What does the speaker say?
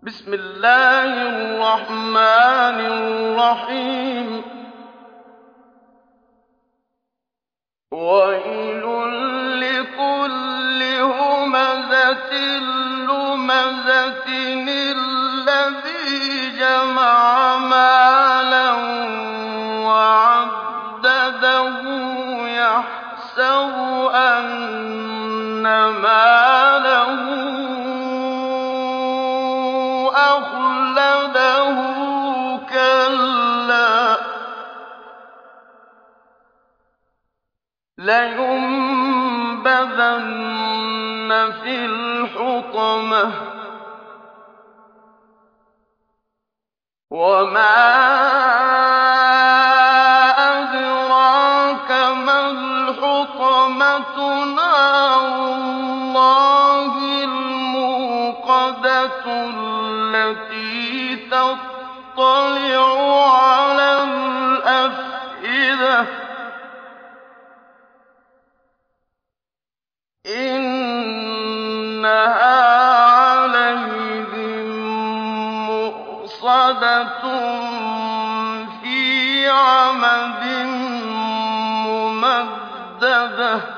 بسم الله الرحمن الرحيم ويل لكل همزة لمزة الذي جمع مالا وعدده يحسب أن ماله أخلده كلا لينبذن في الحطمة وما أدراك ما الحطمة نار الله الموقدة التي تطلع على الأفئدة إنها عليهم مؤصدة في عمد ممددة